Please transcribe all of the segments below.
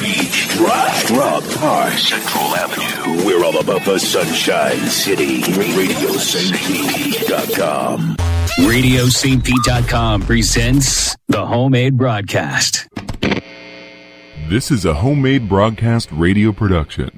Beach, Drive, Rock Park, Central Avenue. We're all about the Sunshine City. RadioStPeach.com. RadioStPeach.com presents the Homemade Broadcast. This is a Homemade Broadcast radio production.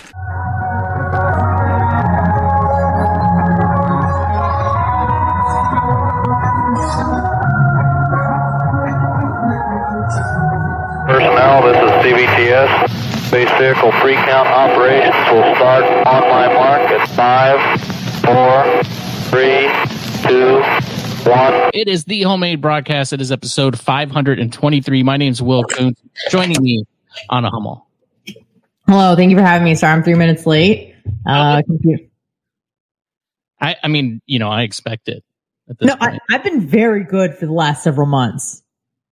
Personnel, this is CVTS. Space Vehicle Pre-Count operations will start on my mark at 5, 4, 3, 2, 1. It is the Homemade Broadcast. It is episode 523. My name's Will Kuntz. Joining me, Anna Hummel. Hello, thank you for having me. Sorry, I'm 3 minutes late. I mean, you know, I expect it. No, I've been very good for the last several months.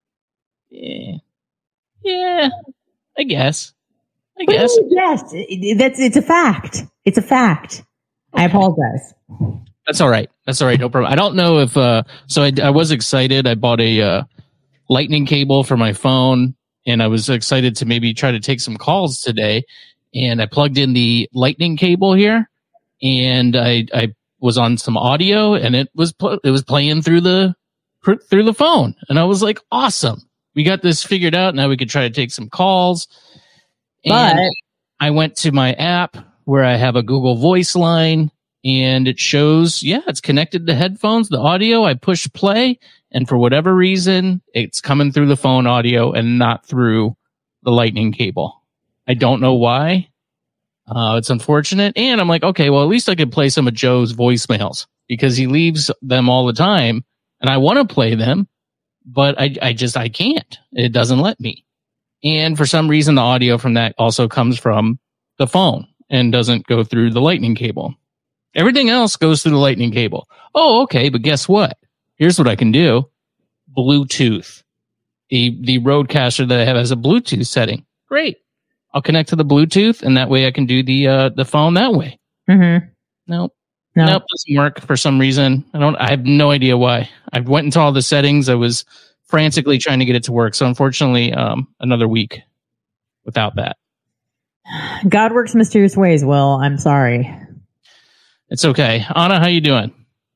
Yeah, I guess. Yes, it's a fact. It's a fact. Okay. I apologize. That's all right. No problem. I don't know if, I was excited. I bought a lightning cable for my phone, and I was excited to maybe try to take some calls today. And I plugged in the lightning cable here, and I was on some audio, and it was playing through the phone. And I was like, awesome. We got this figured out. Now we could try to take some calls. And I went to my app where I have a Google Voice line, and it shows, it's connected to headphones, the audio. I push play, and for whatever reason, it's coming through the phone audio and not through the lightning cable. I don't know why. It's unfortunate. And I'm like, okay, well, at least I could play some of Joe's voicemails because he leaves them all the time, and I want to play them. But I can't. It doesn't let me. And for some reason, the audio from that also comes from the phone and doesn't go through the lightning cable. Everything else goes through the lightning cable. Oh, okay. But guess what? Here's what I can do. Bluetooth. The Rodecaster that I have has a Bluetooth setting. Great. I'll connect to the Bluetooth, and that way I can do the phone that way. Mm-hmm. Nope, doesn't work for some reason. I have no idea why. I went into all the settings. I was frantically trying to get it to work. So unfortunately, another week without that. God works mysterious ways, Will. I'm sorry. It's okay. Anna, how you doing?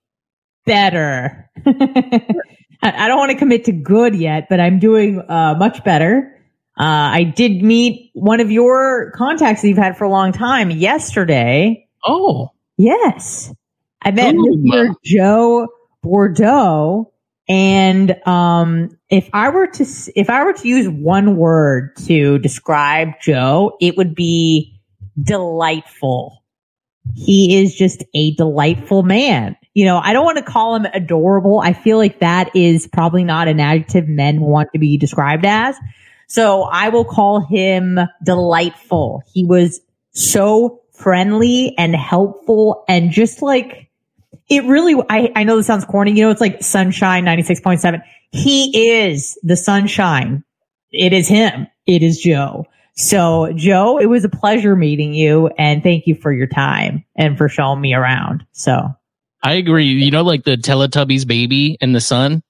Better. I don't want to commit to good yet, but I'm doing much better. I did meet one of your contacts that you've had for a long time yesterday. Oh. Yes. I met Mr. Joe Bordeaux, and if I were to use one word to describe Joe, it would be delightful. He is just a delightful man. You know, I don't want to call him adorable. I feel like that is probably not an adjective men want to be described as. So I will call him delightful. He was so friendly and helpful, and just like it really, I know this sounds corny, you know, it's like Sunshine 96.7. He is the sunshine. It is him. It is Joe. So Joe, it was a pleasure meeting you, and thank you for your time and for showing me around. So I agree. You know, like the Teletubbies baby in the sun.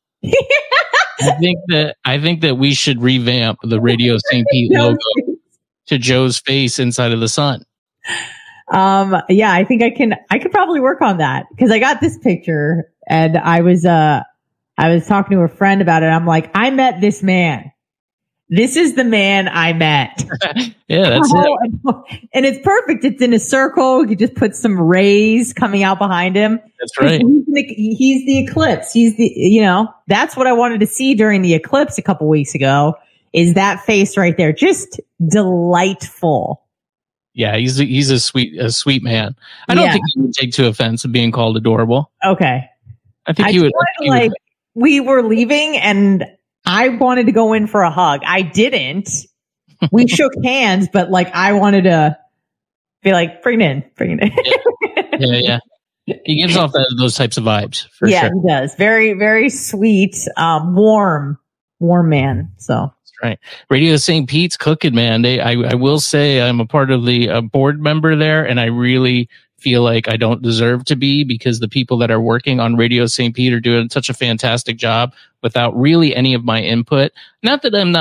I think that we should revamp the Radio St. Pete logo to Joe's face inside of the sun. I think I could probably work on that, because I got this picture, and I was talking to a friend about it. I'm like, I met this man. This is the man I met. Yeah, that's it. And it's perfect. It's in a circle. You just put some rays coming out behind him. That's right. He's the eclipse. That's what I wanted to see during the eclipse a couple weeks ago, is that face right there. Just delightful. Yeah, he's a sweet man. I don't think he would take to offense of being called adorable. Okay. I think he would. We were leaving, and I wanted to go in for a hug. I didn't. We shook hands, but I wanted to be like, bring it in. Yeah. He gives off those types of vibes, for sure. Yeah, he does. Very, very sweet, warm man. So. Right. Radio St. Pete's cooking, man. I will say I'm a part of the board member there, and I really feel like I don't deserve to be, because the people that are working on Radio St. Pete are doing such a fantastic job without really any of my input. Not that I'm not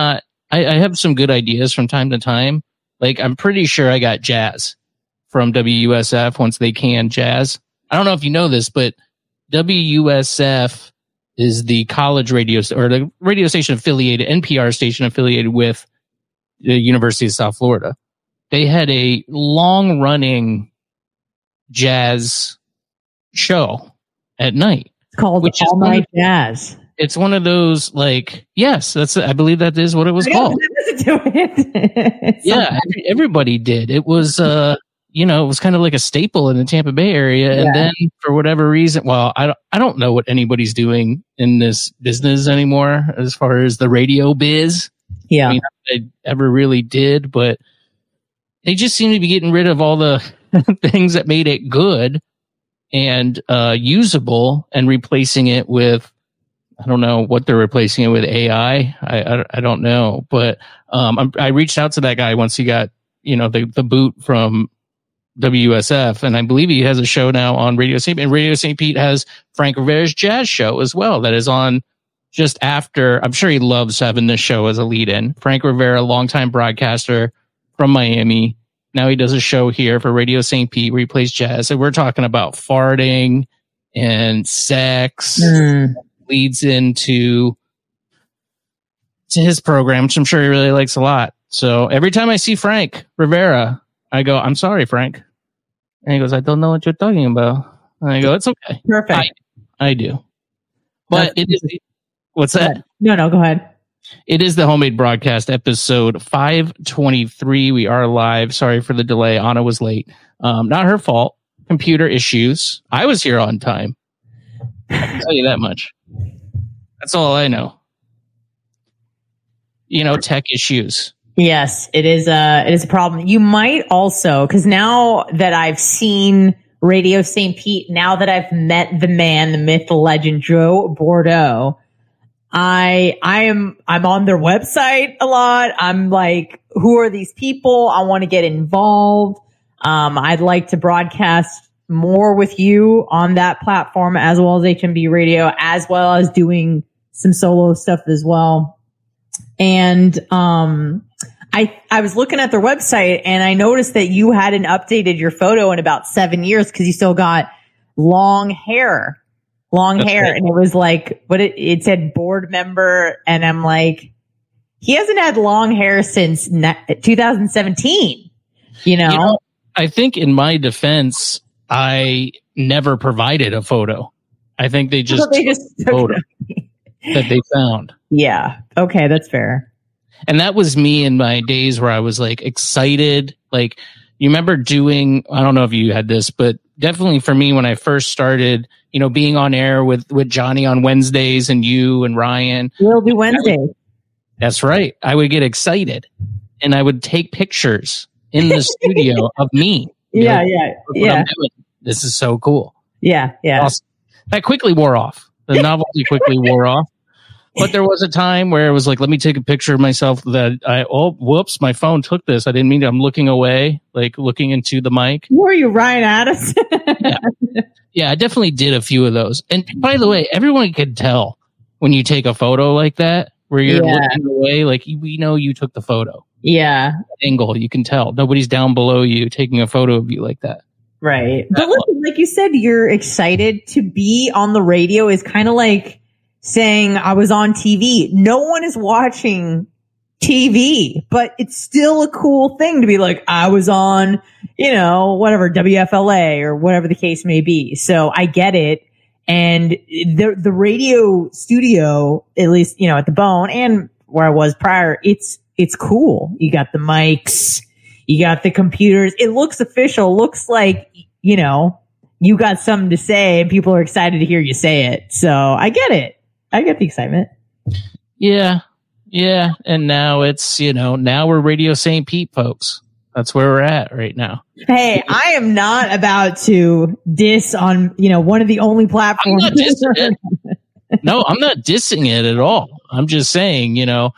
I have some good ideas from time to time. Like, I'm pretty sure I got jazz from WUSF once they canned jazz. I don't know if you know this, but WUSF is the college radio or the radio station affiliated, NPR station affiliated with the University of South Florida. They had a long running jazz show at night. It's called All Night Jazz. It's one of those, like, yes, I believe that is what it was called. Yeah, everybody did. It was, it was kind of like a staple in the Tampa Bay area. Yeah. And then for whatever reason, well, I don't know what anybody's doing in this business anymore as far as the radio biz. Yeah. I mean, I ever really did, but they just seem to be getting rid of all the things that made it good and usable and replacing it with, I don't know what they're replacing it with, AI. I don't know, but I reached out to that guy once he got the boot from WSF, and I believe he has a show now on Radio St. Pete. And Radio St. Pete has Frank Rivera's jazz show as well that is on just after. I'm sure he loves having this show as a lead-in. Frank Rivera, longtime broadcaster from Miami. Now he does a show here for Radio St. Pete where he plays jazz, and we're talking about farting and sex. Leads into his program, which I'm sure he really likes a lot. So every time I see Frank Rivera, I go, "I'm sorry, Frank." And he goes, "I don't know what you're talking about." And I go, "It's okay." Perfect. I do. But it is. What's that? No, go ahead. It is the Homemade Broadcast, episode 523. We are live. Sorry for the delay. Anna was late. Not her fault. Computer issues. I was here on time. I can tell you that much. That's all I know. Tech issues. Yes, it is a problem. You might also, because now that I've seen Radio St. Pete, now that I've met the man, the myth, the legend, Joe Bordeaux, I'm on their website a lot. I'm like, who are these people? I want to get involved. I'd like to broadcast more with you on that platform as well as HMB Radio, as well as doing some solo stuff as well. And I was looking at their website and I noticed that you hadn't updated your photo in about 7 years because you still got long hair. That's right. And it was like, it said board member. And I'm like, he hasn't had long hair since 2017, I think in my defense, I never provided a photo. I think they just took a photo that they found. Yeah. Okay. That's fair. And that was me in my days where I was like excited. Like, you remember doing, I don't know if you had this, but definitely for me when I first started, being on air with Johnny on Wednesdays and you and Ryan. We'll do Wednesdays. That's right. I would get excited and I would take pictures in the studio of me. Yeah. I'm doing. This is so cool. Yeah. Awesome. That quickly wore off. The novelty quickly wore off. But there was a time where it was like, let me take a picture of myself whoops, my phone took this. I didn't mean to. I'm looking away, like looking into the mic. Who are you, Ryan Adams? Yeah, I definitely did a few of those. And by the way, everyone could tell when you take a photo like that, where you're looking away, like we know you took the photo. Yeah. Angle, you can tell. Nobody's down below you taking a photo of you like that. Right. But listen, like you said, you're excited to be on the radio is kind of like saying I was on TV. No one is watching TV, but it's still a cool thing to be like, I was on, whatever, WFLA or whatever the case may be. So I get it. And the radio studio, at least, at the Bone and where I was prior, it's cool. You got the mics, you got the computers. It looks official. Looks like, you got something to say and people are excited to hear you say it. So I get it. I get the excitement. Yeah. And now it's, now we're Radio St. Pete folks. That's where we're at right now. Hey, I am not about to diss on, one of the only platforms. I'm not dissing it. No, I'm not dissing it at all. I'm just saying,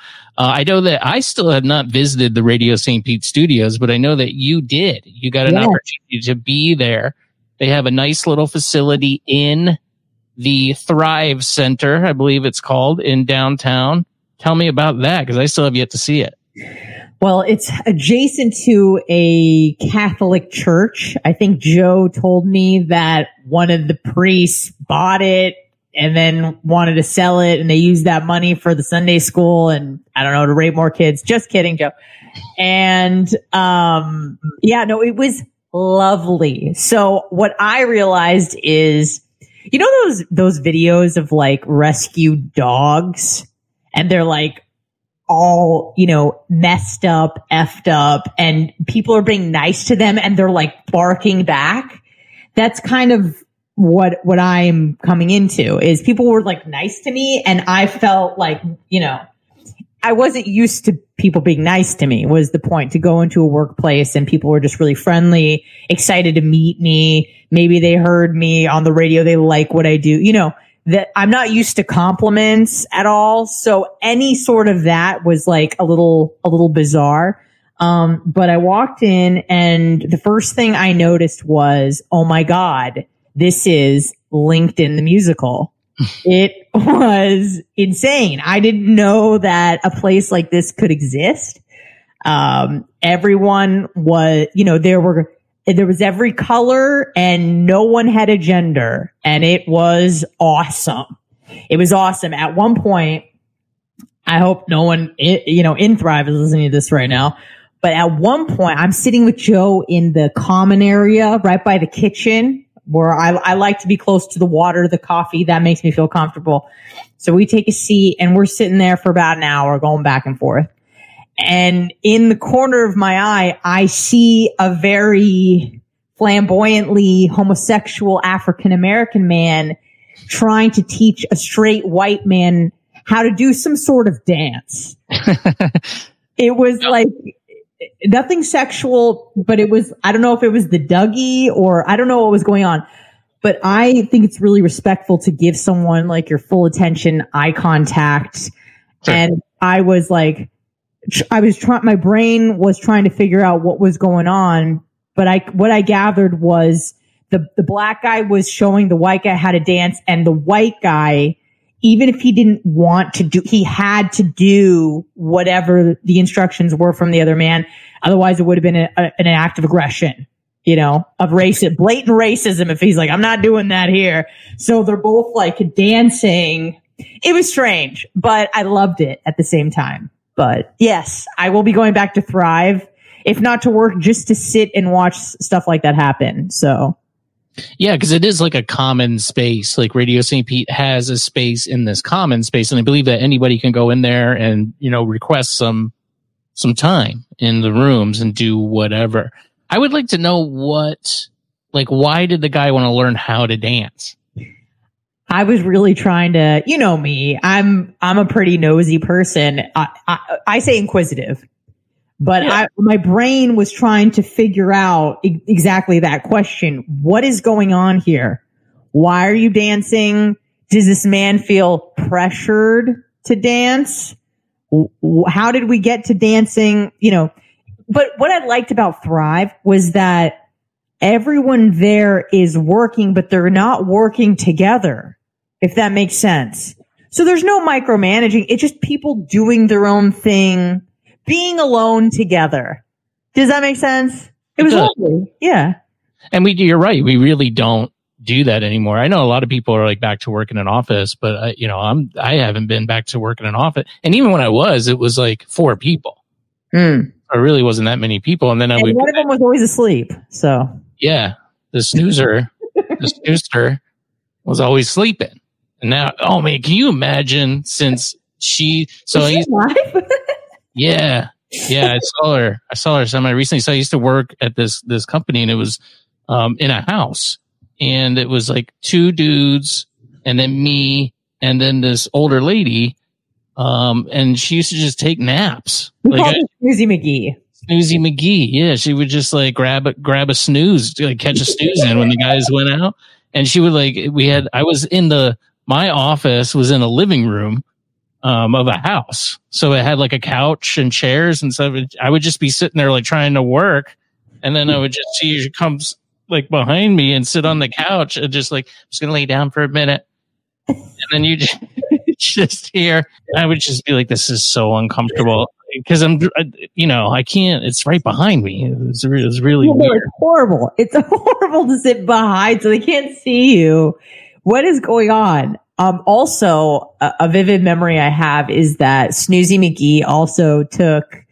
I know that I still have not visited the Radio St. Pete studios, but I know that you did. You got an opportunity to be there. They have a nice little facility in the Thrive Center, I believe it's called, in downtown tell me about that, because I still have yet to see it. Well, it's adjacent to a Catholic church. I think Joe told me that one of the priests bought it and then wanted to sell it, and they used that money for the Sunday school and, I don't know, to rape more kids. Just kidding, Joe. And it was lovely. So what I realized is, you know those videos of like rescued dogs, and they're like all, messed up, effed up, and people are being nice to them and they're like barking back. That's kind of what I am coming into, is people were like nice to me, and I felt like, I wasn't used to people being nice to me, was the point, to go into a workplace and people were just really friendly, excited to meet me. Maybe they heard me on the radio. They like what I do, that I'm not used to compliments at all. So any sort of that was like a little bizarre. But I walked in and the first thing I noticed was, oh my God, this is LinkedIn the Musical. It was insane. I didn't know that a place like this could exist. Everyone was, there was every color and no one had a gender, and it was awesome. It was awesome. At one point, I hope no one, in Thrive is listening to this right now, but at one point I'm sitting with Joe in the common area right by the kitchen, where I like to be close to the water, the coffee. That makes me feel comfortable. So we take a seat and we're sitting there for about an hour going back and forth. And in the corner of my eye, I see a very flamboyantly homosexual African-American man trying to teach a straight white man how to do some sort of dance. It was like nothing sexual, but it was, I don't know if it was the Dougie or I don't know what was going on, but I think it's really respectful to give someone like your full attention, eye contact. Sure. And I was like, my brain was trying to figure out what was going on, but what I gathered was the black guy was showing the white guy how to dance, and the white guy, even if he didn't want to he had to do whatever the instructions were from the other man. Otherwise it would have been an act of aggression, of blatant racism if he's like, I'm not doing that here. So they're both like dancing. It was strange, but I loved it at the same time. But yes, I will be going back to Thrive, if not to work, just to sit and watch stuff like that happen. So. Yeah, because it is like a common space. Like Radio St. Pete has a space in this common space, and I believe that anybody can go in there and, request some time in the rooms and do whatever. I would like to know why did the guy want to learn how to dance? I was really trying to, me, I'm a pretty nosy person. I say inquisitive, but yeah. My brain was trying to figure out exactly that question. What is going on here? Why are you dancing? Does this man feel pressured to dance? How did we get to dancing? But what I liked about Thrive was that everyone there is working, but they're not working together, if that makes sense. So there's no micromanaging. It's just people doing their own thing, being alone together. Does that make sense? It was lovely. Yeah. And you're right. We really don't do that anymore. I know a lot of people are like back to work in an office, but I haven't been back to work in an office. And even when I was, it was like 4 people. It really wasn't that many people. And then one of them was always asleep. So yeah, the snoozer was always sleeping. And now, oh man, can you imagine since he's live? Yeah. I saw her semi recently. So I used to work at this company, and it was in a house, and it was like 2 dudes and then me and then this older lady. And she used to just take naps. We called her Snoozy McGee. Snoozy McGee. Yeah. She would just like grab a snooze, like catch a snooze in when the guys went out. And she would my office was in a living room, of a house. So it had like a couch and chairs and stuff. I would just be sitting there like trying to work. And then I would just see she comes like behind me and sit on the couch and just like, I'm just going to lay down for a minute. And then you just hear, I would just be like, this is so uncomfortable because I can't, it's right behind me. It's really weird. It's horrible. It's horrible to sit behind so they can't see you. What is going on? Also, a vivid memory I have is that Snoozy McGee also took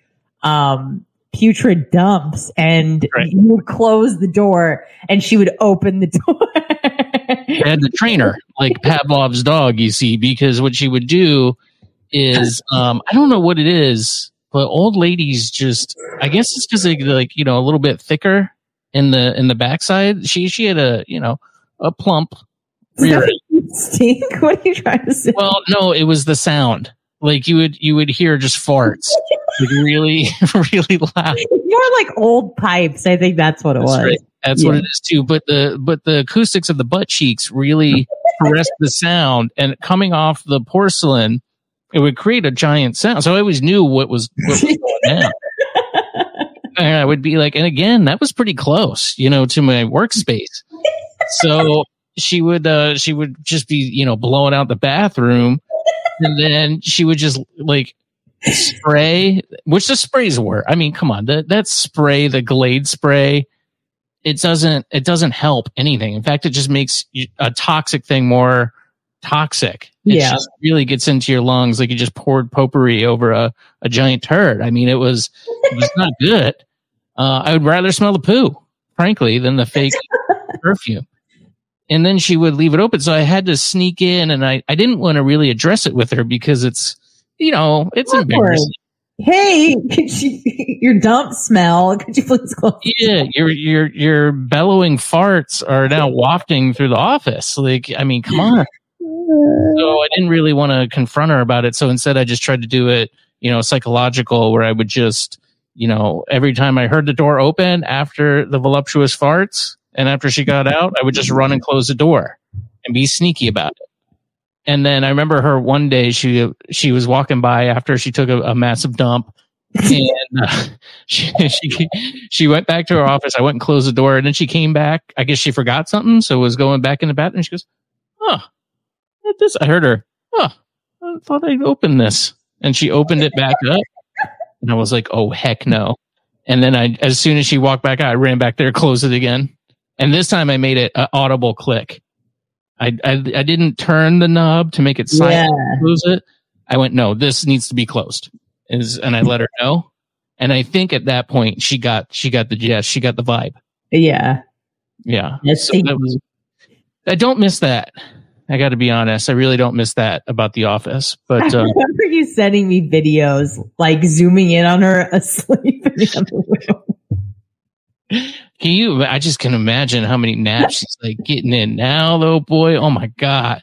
putrid dumps, and you would close the door and she would open the door. I had to train her like Pavlov's dog, you see, because what she would do is, I don't know what it is, but old ladies just, I guess it's because like, a little bit thicker in the backside. She had a plump rear. Stink? What are you trying to say? Well, no, it was the sound. Like you would hear just farts, like really, really loud. More like old pipes. I think that's what it was. Right. That's what it is too. But the acoustics of the butt cheeks really arrest the sound, and coming off the porcelain, it would create a giant sound. So I always knew what was going on. And I would be like, and again, that was pretty close, to my workspace. So she would just be, blowing out the bathroom, and then she would just like spray, which the sprays were. I mean, come on, that spray, the Glade spray, it doesn't help anything. In fact, it just makes a toxic thing more toxic. It just really gets into your lungs like you just poured potpourri over a giant turd. I mean, it was not good. I would rather smell the poo, frankly, than the fake perfume. And then she would leave it open. So I had to sneak in, and I didn't want to really address it with her because it's, it's embarrassing. Hey, your dump smell. Could you please close? Yeah, your bellowing farts are now wafting through the office. Like, I mean, come on. So I didn't really want to confront her about it. So instead I just tried to do it, psychological, where I would just, every time I heard the door open after the voluptuous farts, and after she got out, I would just run and close the door and be sneaky about it. And then I remember her one day, she was walking by after she took a massive dump, and she went back to her office. I went and closed the door, and then she came back. I guess she forgot something, so was going back in the bathroom. She goes, this. I heard her. I thought I'd open this. And she opened it back up, and I was like, oh, heck no. And then as soon as she walked back out, I ran back there, closed it again. And this time I made it an audible click. I didn't turn the knob to make it silent, close it. I went, no, this needs to be closed. And I let her know. And I think at that point she got the gist, she got the vibe. Yeah. Yeah. So I don't miss that. I got to be honest. I really don't miss that about The Office. But I remember you sending me videos, like zooming in on her asleep in the other room. I just can imagine how many naps she's like getting in now, though, boy. Oh my God.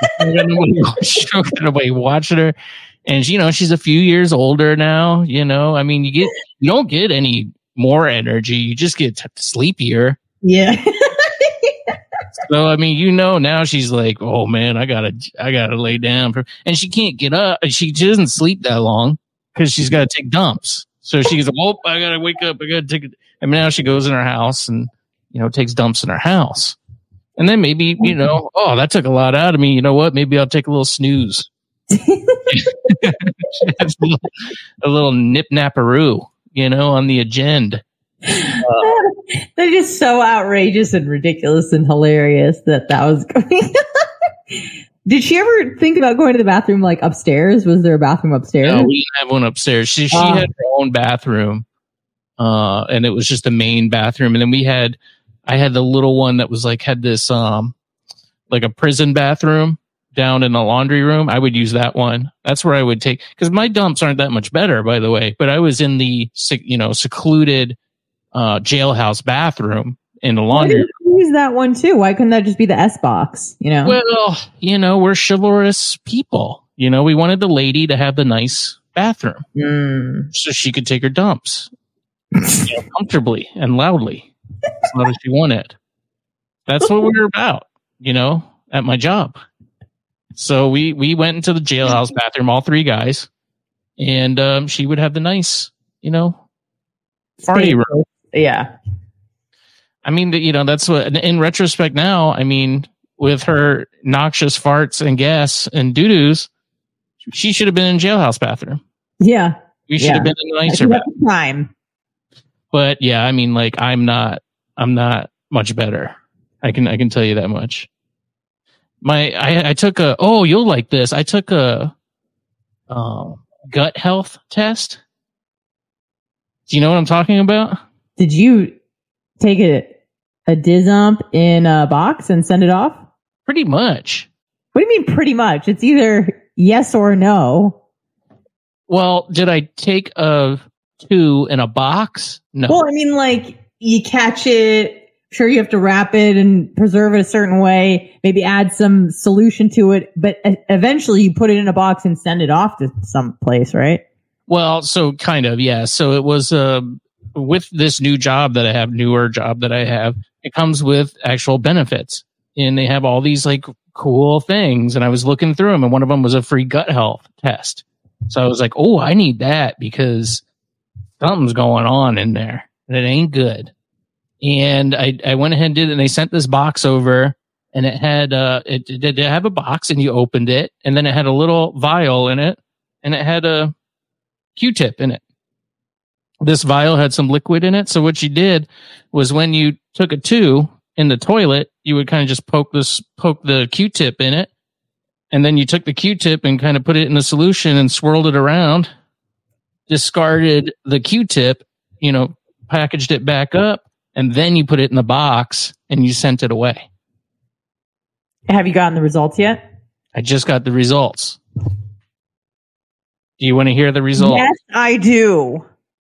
Nobody watching her. And she's a few years older now, I mean, you don't get any more energy. You just get sleepier. Yeah. So, I mean, now she's like, oh man, I gotta lay down and she can't get up. She doesn't sleep that long because she's got to take dumps. So she's like, oh, I gotta wake up. I gotta take it. And now she goes in her house and, takes dumps in her house. And then maybe, oh, that took a lot out of me. You know what? Maybe I'll take a little snooze. A little nip-napperoo, on the agenda. They're just so outrageous and ridiculous and hilarious that was going on. Did she ever think about going to the bathroom like upstairs? Was there a bathroom upstairs? No, we didn't have one upstairs. She had her own bathroom. And it was just the main bathroom. And then I had the little one that was like, had this, like a prison bathroom down in the laundry room. I would use that one. That's where I would take, because my dumps aren't that much better, by the way, but I was in the, secluded, jailhouse bathroom in the laundry room. Why didn't you use that one too? Why couldn't that just be the S box? Well, we're chivalrous people. We wanted the lady to have the nice bathroom so she could take her dumps. Comfortably and loudly as loud as she wanted. That's what we were about, at my job. So we went into the jailhouse bathroom, all three guys, and she would have the nice, party room. Yeah. I mean, that's what, in retrospect now, I mean, with her noxious farts and gas and doo-doos, She should have been in jailhouse bathroom. Yeah. We should have been in a nicer bathroom. Time. But yeah, I mean, like, I'm not much better. I can tell you that much. I took you'll like this. I took a gut health test. Do you know what I'm talking about? Did you take a Dizump in a box and send it off? Pretty much. What do you mean pretty much? It's either yes or no. Well, did I take a 2 in a box? No. Well, I mean, like, you catch it. Sure, you have to wrap it and preserve it a certain way, maybe add some solution to it, but eventually you put it in a box and send it off to some place, right? Well, so kind of, yeah. So it was with this newer job that I have, it comes with actual benefits, and they have all these like cool things. And I was looking through them, and one of them was a free gut health test. So I was like, oh, I need that because something's going on in there and it ain't good. And I went ahead and did it, and they sent this box over, and it had it did have a box, and you opened it, and then it had a little vial in it, and it had a Q-tip in it. This vial had some liquid in it, so what you did was when you took a 2 in the toilet, you would kind of just poke the Q-tip in it, and then you took the Q-tip and kind of put it in a solution and swirled it around, discarded the Q-tip, packaged it back up, and then you put it in the box and you sent it away. Have you gotten the results yet? I just got the results. Do you want to hear the results? Yes, I do.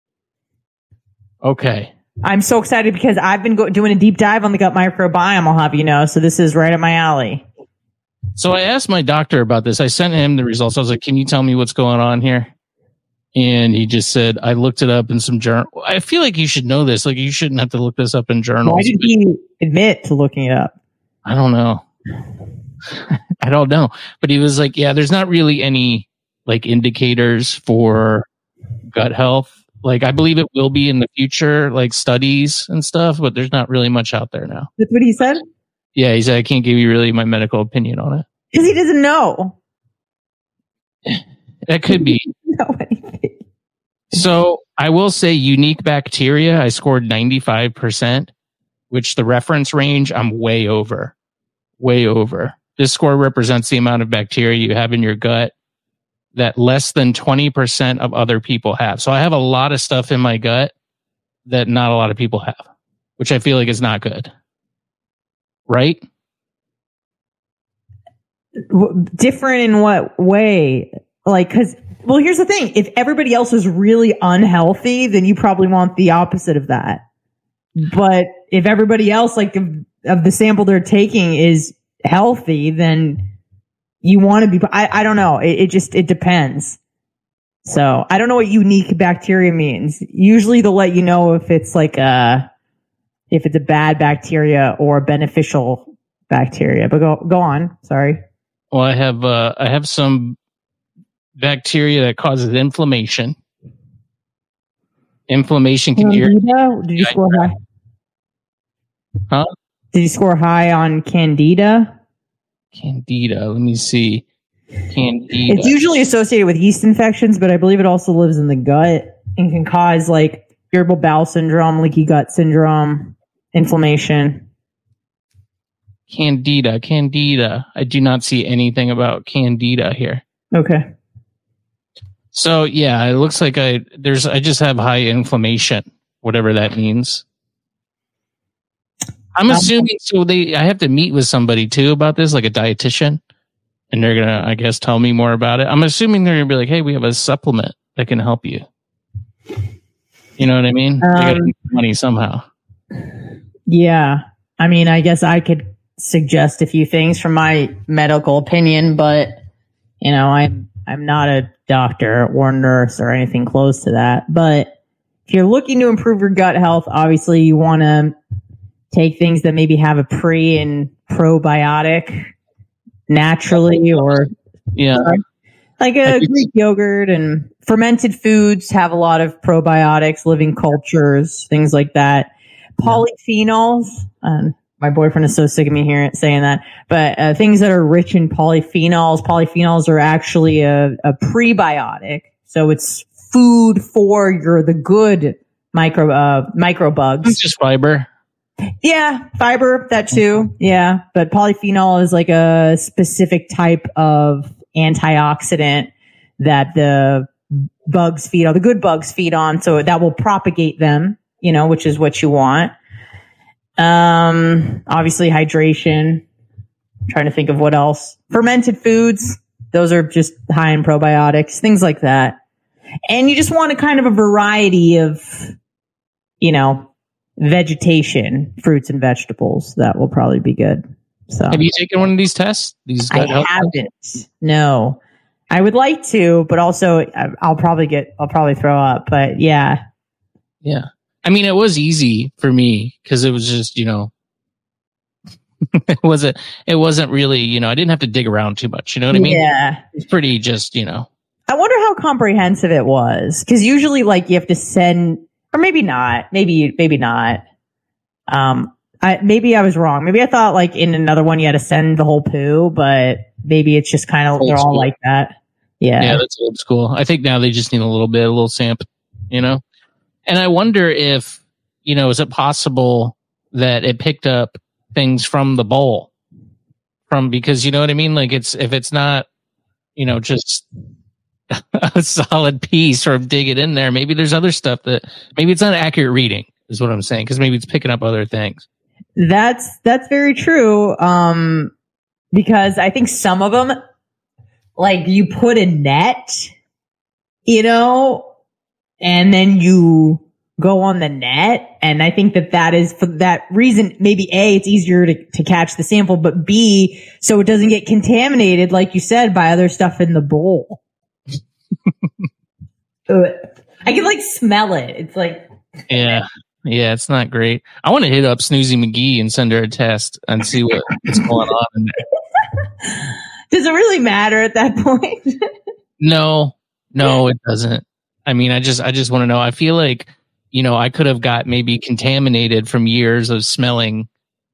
Okay. I'm so excited because I've been doing a deep dive on the gut microbiome, I'll have you know, so this is right up my alley. So I asked my doctor about this. I sent him the results. I was like, can you tell me what's going on here? And he just said, I looked it up in some journal. I feel like you should know this. Like, you shouldn't have to look this up in journals. Why did he admit to looking it up? I don't know. I don't know. But he was like, yeah, there's not really any like indicators for gut health. Like, I believe it will be in the future, like studies and stuff, but there's not really much out there now. That's what he said? Yeah, he said, I can't give you really my medical opinion on it. Because he doesn't know. That could be. Know anything. So I will say unique bacteria, I scored 95%, which the reference range, I'm way over. Way over. This score represents the amount of bacteria you have in your gut that less than 20% of other people have. So I have a lot of stuff in my gut that not a lot of people have, which I feel like is not good. Right? Different in what way? Like, because, well, here's the thing. If everybody else is really unhealthy, then you probably want the opposite of that. But if everybody else, like, of the sample they're taking is healthy, then you want to be, I don't know. It depends. So I don't know what unique bacteria means. Usually they'll let you know if it's like if it's a bad bacteria or a beneficial bacteria, but go on. Sorry. Well, I have some bacteria that causes inflammation. Inflammation can Candida? Did you score high? Huh? Did you score high on Candida? Candida. Let me see. Candida. It's usually associated with yeast infections, but I believe it also lives in the gut and can cause like irritable bowel syndrome, leaky gut syndrome, inflammation. Candida. I do not see anything about Candida here. Okay. So yeah, it looks like I just have high inflammation, whatever that means. I'm assuming I have to meet with somebody too about this, like a dietitian, and they're gonna, I guess, tell me more about it. I'm assuming they're gonna be like, hey, we have a supplement that can help you. You know what I mean? They gotta make money somehow. Yeah. I mean, I guess I could suggest a few things from my medical opinion, but I'm not a doctor or nurse or anything close to that. But if you're looking to improve your gut health, obviously you want to take things that maybe have a pre and probiotic naturally, or like a Greek yogurt, and fermented foods have a lot of probiotics, living cultures, things like that. Polyphenols, My boyfriend is so sick of me saying that. But things that are rich in polyphenols. Polyphenols are actually a prebiotic. So it's food for the good microbugs. It's just fiber. Yeah, fiber, that too. Yeah, but polyphenol is like a specific type of antioxidant that the bugs feed on, the good bugs feed on, so that will propagate them, which is what you want. Obviously hydration. I'm trying to think of what else. Fermented foods, those are just high in probiotics, things like that. And you just want a kind of a variety of, vegetation, fruits and vegetables. That will probably be good. So, have you taken one of these tests? I haven't. No, I would like to, but also I'll probably throw up. But yeah. I mean, it was easy for me because it was just, it wasn't really, I didn't have to dig around too much. You know what I mean? Yeah. It's pretty just, I wonder how comprehensive it was, because usually, like, you have to send. Or maybe not. Maybe not. Maybe I was wrong. Maybe I thought, like, in another one you had to send the whole poo, but maybe it's just kind of, they're all like that. Yeah. Yeah, that's old school. I think now they just need a little samp, And I wonder if, is it possible that it picked up things from the bowl? Because you know what I mean? Like, if it's not, just a solid piece or dig it in there, maybe there's other stuff maybe it's not accurate reading, is what I'm saying, because maybe it's picking up other things. That's very true. Because I think some of them, like, you put a net, and then you go on the net, and I think that is for that reason. Maybe A, it's easier to catch the sample, but B, so it doesn't get contaminated, like you said, by other stuff in the bowl. I can, like, smell it. It's like, yeah, it's not great. I want to hit up Snoozy McGee and send her a test and see what's going on in there. Does it really matter at that point? No, it doesn't. I mean, I just want to know. I feel like, I could have got maybe contaminated from years of smelling,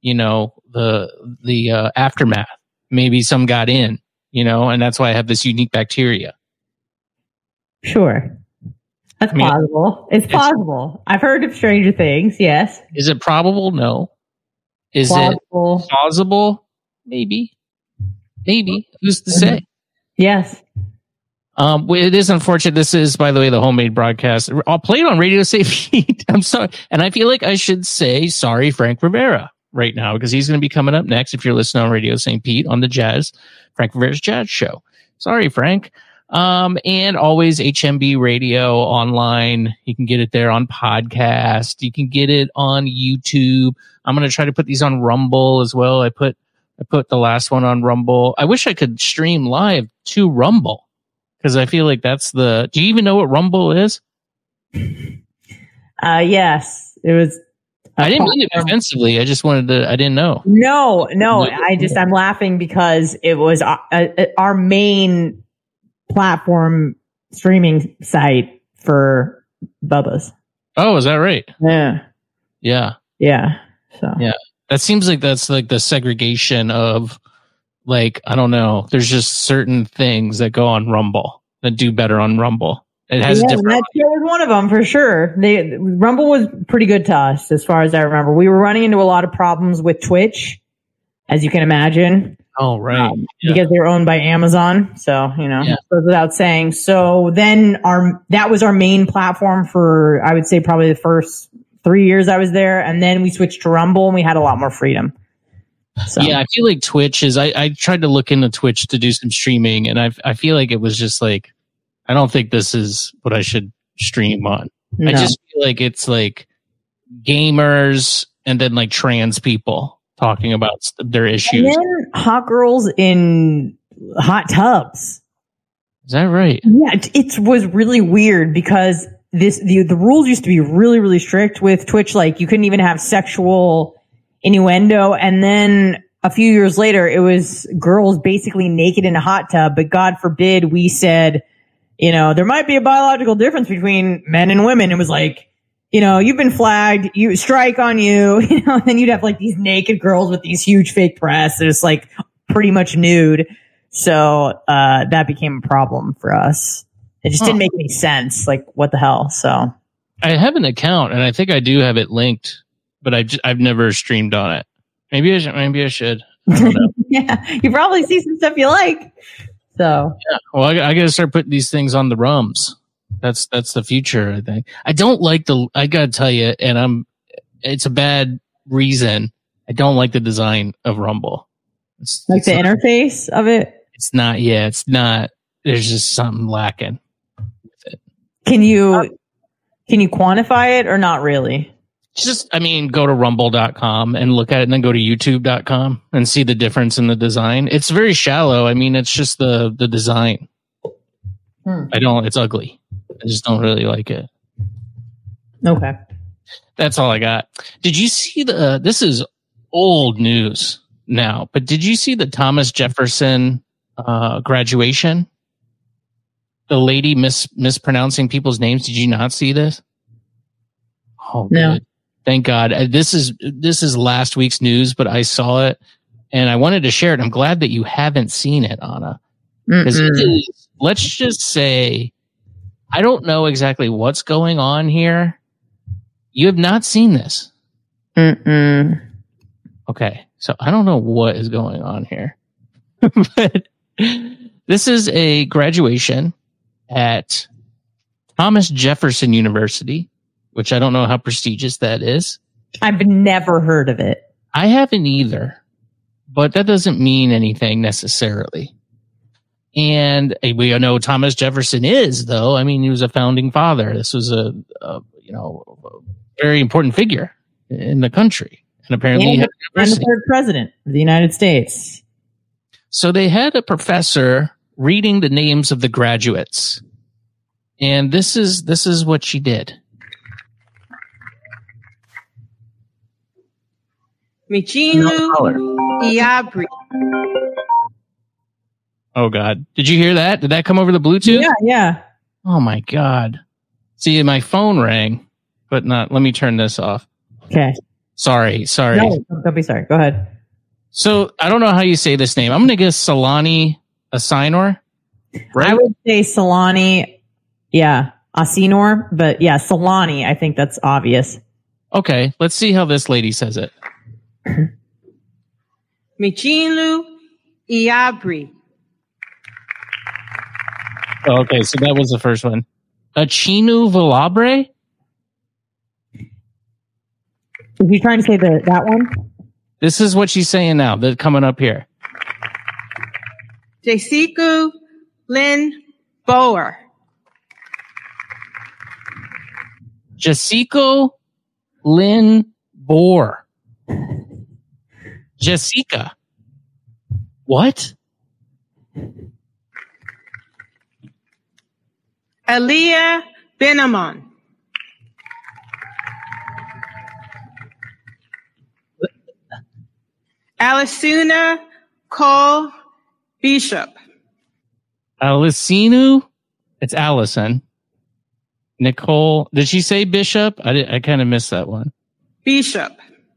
the aftermath. Maybe some got in, and that's why I have this unique bacteria. Sure. That's possible. It's possible. I've heard of stranger things, yes. Is it probable? No. Is plausible. It plausible? Maybe. Who's to say? Yes. It is unfortunate. This is, by the way, the homemade broadcast. I'll play it on Radio St. Pete. I'm sorry. And I feel like I should say sorry, Frank Rivera, right now, because he's going to be coming up next if you're listening on Radio St. Pete on the Frank Rivera's Jazz Show. Sorry, Frank. And always HMB Radio online. You can get it there on podcast. You can get it on YouTube. I'm going to try to put these on Rumble as well. I put the last one on Rumble. I wish I could stream live to Rumble, because I feel like that's do you even know what Rumble is? Yes, it was. I didn't mean it offensively. I just wanted to, I didn't know. No, I'm laughing because it was our main platform streaming site for Bubba's. Oh, is that right? Yeah. So yeah, that seems like that's like the segregation of, like, I don't know. There's just certain things that go on Rumble that do better on Rumble. It has a different. That was one of them for sure. Rumble was pretty good to us, as far as I remember. We were running into a lot of problems with Twitch, as you can imagine. Oh, right. Because they were owned by Amazon. So, goes without saying. So then that was our main platform for, I would say, probably the first 3 years I was there. And then we switched to Rumble and we had a lot more freedom. So. Yeah, I feel like Twitch is, I tried to look into Twitch to do some streaming, and I feel like it was just like, I don't think this is what I should stream on. No. I just feel like it's like gamers and then like trans people talking about their issues. And then hot girls in hot tubs. Is that right? Yeah, it was really weird because the rules used to be really, really strict with Twitch. Like, you couldn't even have sexual innuendo. And then a few years later, it was girls basically naked in a hot tub. But God forbid we said, there might be a biological difference between men and women. It was like, you've been flagged, you strike on you, and then you'd have like these naked girls with these huge fake breasts. It's like pretty much nude. So, that became a problem for us. It just didn't make any sense. Like, what the hell? So I have an account and I think I do have it linked, but I've never streamed on it. Maybe I should. I don't know. Yeah. You probably see some stuff you like. So, yeah. Well, I got to start putting these things on the RUMs. That's the future, I think. I don't like I got to tell you, and it's a bad reason. I don't like the design of Rumble. It's the interface of it? It's not, it's not. There's just something lacking with it. Can you quantify it or not really? Just, go to rumble.com and look at it and then go to youtube.com and see the difference in the design. It's very shallow. It's just the design. It's ugly. I just don't really like it. Okay. That's all I got. Did you see this is old news now, but did you see the Thomas Jefferson graduation? The lady mispronouncing people's names. Did you not see this? Oh, no. Good. Thank God. This is last week's news, but I saw it and I wanted to share it. I'm glad that you haven't seen it, Anna. Because let's just say, I don't know exactly what's going on here. You have not seen this. Okay. So I don't know what is going on here. But this is a graduation at Thomas Jefferson University, which I don't know how prestigious that is. I've never heard of it. I haven't either, but that doesn't mean anything necessarily. And we know Thomas Jefferson is, though. He was a founding father. This was a very important figure in the country, and apparently and the third president of the United States. So they had a professor reading the names of the graduates, and this is what she did. Michinu Iabri. Oh God! Did you hear that? Did that come over the Bluetooth? Yeah. Oh my God! See, my phone rang, but not. Let me turn this off. Okay. Sorry. No, don't be sorry. Go ahead. So I don't know how you say this name. I'm going to guess Solani Asinor. Right? I would say Solani. Yeah, Asinor, but yeah, Solani. I think that's obvious. Okay, let's see how this lady says it. Michinu Iabri. Okay, so that was the first one. Achinu Valabre? Is he trying to say that one? This is what she's saying now. They're coming up here. Jessica Lynn Boer. Jessica Lynn Boer. Jessica. What? Aliyah Benamon. Alisuna Cole Bishop. Alicinu? It's Allison. Nicole. Did she say Bishop? I kind of missed that one. Bishop.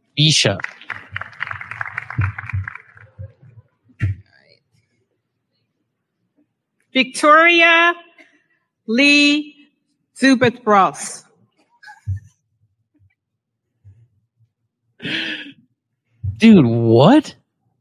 Victoria Lee Zubeth-Ross. Dude, what?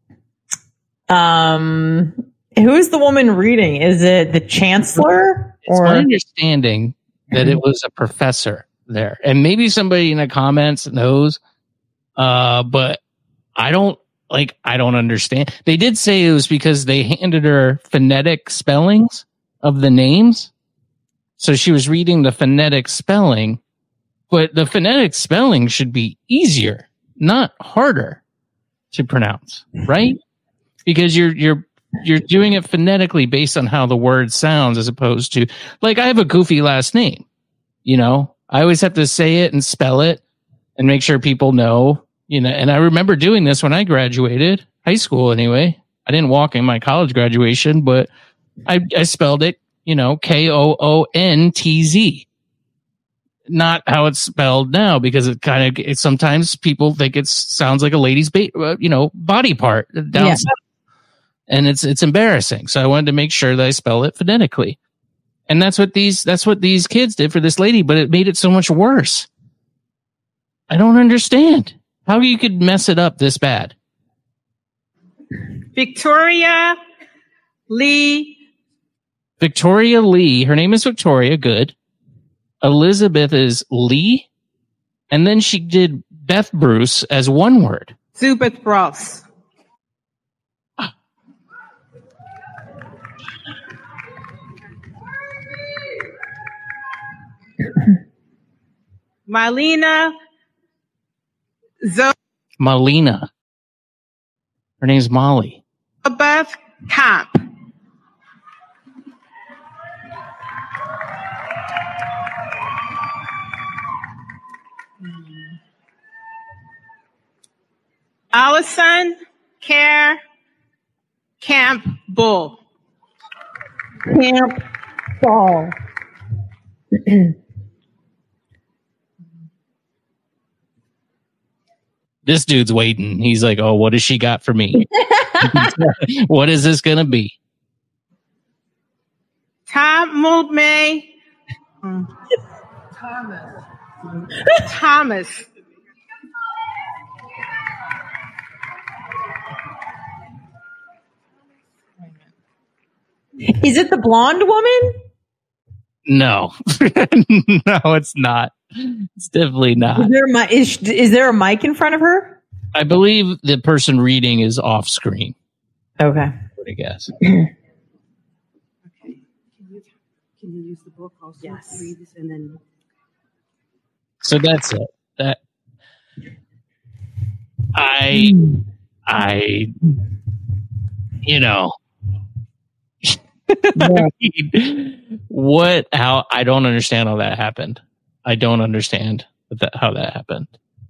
Who's the woman reading? Is it the chancellor? It's my understanding that it was a professor there. And maybe somebody in the comments knows. But I don't understand. They did say it was because they handed her phonetic spellings of the names. So she was reading the phonetic spelling, but the phonetic spelling should be easier, not harder to pronounce, right? Because you're doing it phonetically based on how the word sounds, as opposed to, like, I have a goofy last name, I always have to say it and spell it and make sure people know, and I remember doing this when I graduated high school anyway. I didn't walk in my college graduation, but I spelled it, Koontz. not how it's spelled now, because it sometimes people think it sounds like a lady's body part down south. And it's embarrassing. So I wanted to make sure that I spell it phonetically. And that's what these kids did for this lady, but it made it so much worse. I don't understand how you could mess it up this bad. Victoria Lee. Victoria Lee. Her name is Victoria. Good. Elizabeth is Lee. And then she did Beth Bruce as one word. Zubeth Ross. Malina Malina. Her name's Molly. Beth Camp. Allison Care Camp Bull. Camp Ball. This dude's waiting. He's like, oh, what has she got for me? What is this going to be? Tom Multmay. Thomas. Is it the blonde woman? No. No, it's not. It's definitely not. Is there a mic in front of her? I believe the person reading is off screen. Okay. I guess. Okay. Can you use the book also? Yes. Read this and then. So that's it. That I how I don't understand how that happened. I don't understand how that happened.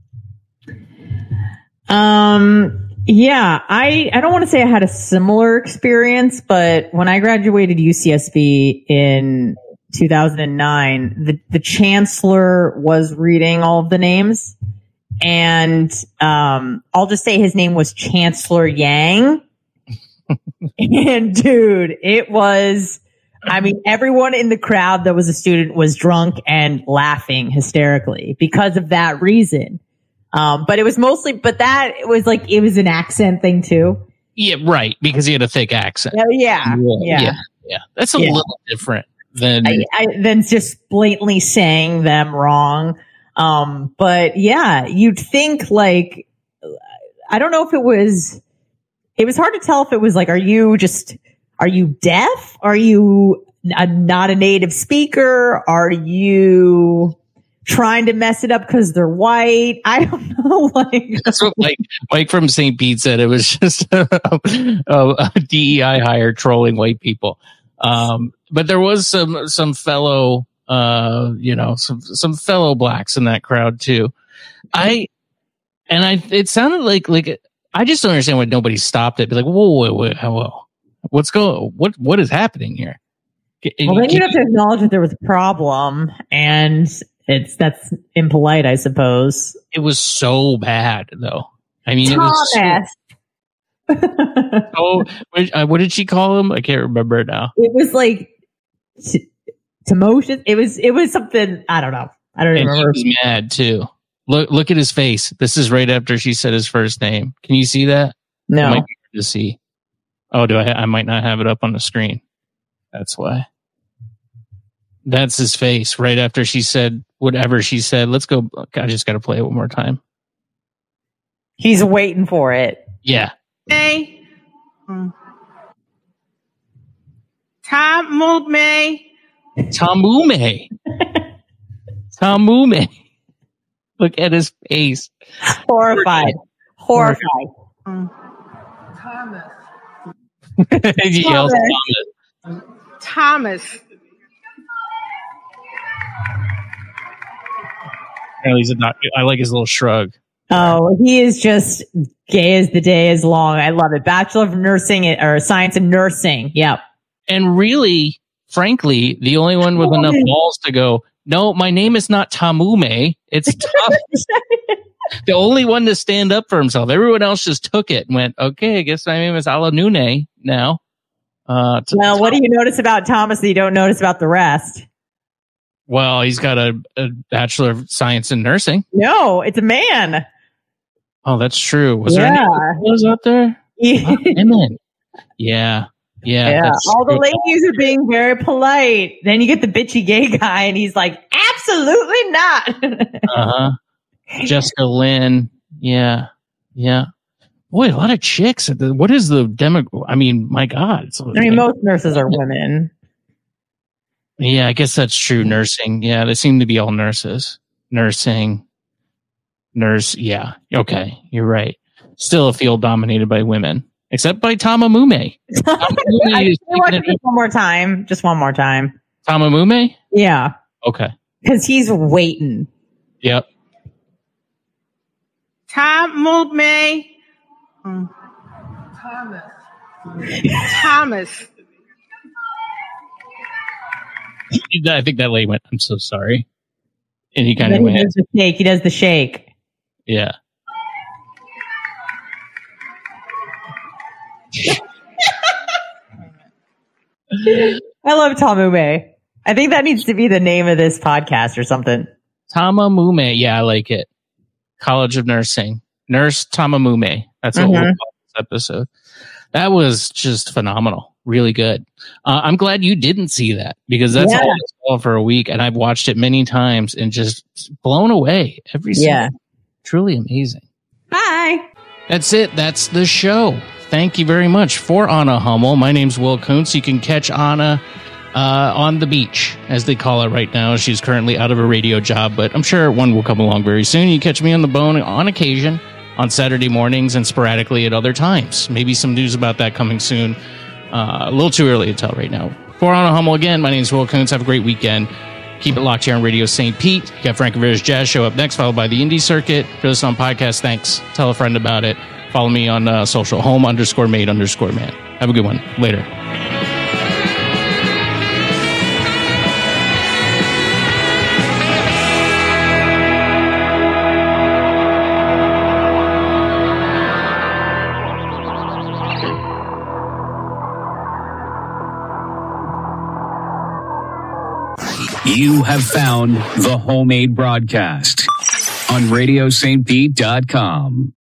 Yeah, I don't want to say I had a similar experience, but when I graduated UCSB in 2009, the chancellor was reading all of the names, and I'll just say his name was Chancellor Yang. And dude, it was, I mean, everyone in the crowd that was a student was drunk and laughing hysterically because of that reason. But it was mostly, it was an accent thing too. Yeah, right. Because he had a thick accent. Yeah. That's a little different than just blatantly saying them wrong. But yeah, you'd think like, I don't know if it was hard to tell if it was like, are you deaf? Are you not a native speaker? Are you trying to mess it up because they're white? I don't know. That's what Mike from St. Pete said. It was just a DEI hire trolling white people. But there was some fellow, some fellow blacks in that crowd too. It sounded like I just don't understand why nobody stopped it. Be like, whoa, what is happening here? Well, then you have to acknowledge that there was a problem, and that's impolite, I suppose. It was so bad, though. I mean, Thomas. It was what did she call him? I can't remember now. It was like Timosius. It was something, I don't know. I don't remember. He was mad too. Look at his face. This is right after she said his first name. Can you see that? No. It might be hard to see. Oh, I might not have it up on the screen. That's why. That's his face right after she said whatever she said. Let's go. I just got to play it one more time. He's waiting for it. Yeah. Hey. Tamume. Look at his face. Horrified. Thomas. He yells Thomas. No, he's a doctor. I like his little shrug. Oh, he is just gay as the day is long. I love it. Bachelor of Nursing or Science in Nursing. Yep. And really, frankly, the only one with enough balls to go, No, my name is not Tamume. It's Thomas. The only one to stand up for himself. Everyone else just took it and went, okay, I guess my name is Alanune now. Well, what do you notice about Thomas that you don't notice about the rest? Well, he's got a Bachelor of Science in Nursing. No, it's a man. Oh, that's true. Was there any girls out there? Women. Yeah. All the ladies are being very polite. Then you get the bitchy gay guy, and he's like, absolutely not. Jessica Lynn. Yeah. Boy, a lot of chicks. What is the demo? I mean, my God. Most nurses are women. Yeah, I guess that's true. Nursing. Yeah, they seem to be all nurses. Nursing. Nurse. Yeah. Okay. You're right. Still a field dominated by women. Except by Tamamume. One more time. Just one more time. Tamamume? Yeah. Okay. Because he's waiting. Yep. Tamume. Thomas. I think that lady went, I'm so sorry. And he kind of went. He does the shake. Yeah. I love Tamume. I think that needs to be the name of this podcast or something. Tamamume. Yeah, I like it. College of Nursing. Nurse Tamamume. That's what we'll call this episode. That was just phenomenal. Really good. I'm glad you didn't see that because that's all I saw for a week, and I've watched it many times and just blown away every single. Truly amazing. Bye. That's it. That's the show. Thank you very much for Anna Hummel. My name's Will Kuntz. You can catch Anna on the beach, as they call it right now. She's currently out of a radio job, but I'm sure one will come along very soon. You catch me on the bone on occasion on Saturday mornings and sporadically at other times. Maybe some news about that coming soon. A little too early to tell right now. For Anna Hummel again, my name's Will Kuntz. Have a great weekend. Keep it locked here on Radio St. Pete. You got Frank Rivera's Jazz Show up next, followed by the Indie Circuit. If you're listening on podcast, thanks. Tell a friend about it. Follow me on social, home_made_man. Have a good one. Later. You have found the Homemade Broadcast on RadioSt.Pete.com.